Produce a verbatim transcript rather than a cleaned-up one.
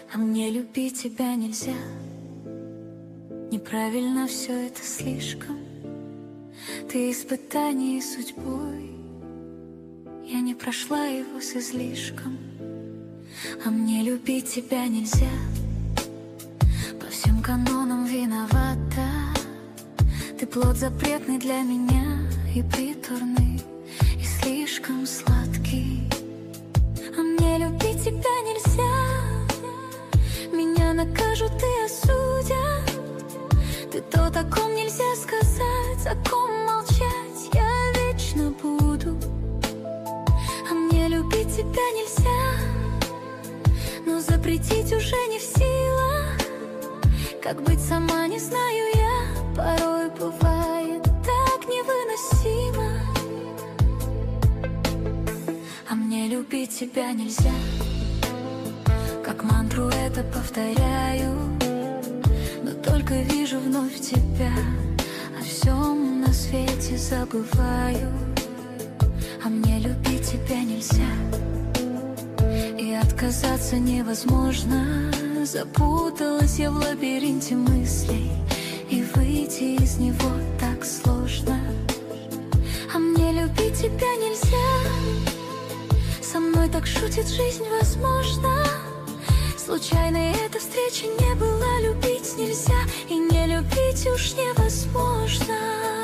А мне любить тебя нельзя. Неправильно все это слишком. Ты испытание судьбой, я не прошла его с излишком. А мне любить тебя нельзя. По всем канонам виновата. Ты плод запретный для меня, и приторный, и слишком сладкий. А мне любить тебя нельзя. Меня накажут и осудят. Ты тот, о ком нельзя сказать, о ком молчать я вечно буду. А мне любить тебя нельзя, но запретить уже не в силах. Как быть сама не знаю я, порой бывает так невыносимо. А мне любить тебя нельзя. Как мантру это повторяю, но только вижу вновь тебя. О всем на свете забываю. А мне любить тебя нельзя. И отказаться невозможно. Запуталась я в лабиринте мыслей, и выйти из него так сложно. А мне любить тебя нельзя. Со мной так шутит жизнь, возможно. Случайной эта встреча не была. Любить нельзя, и не любить уж невозможно.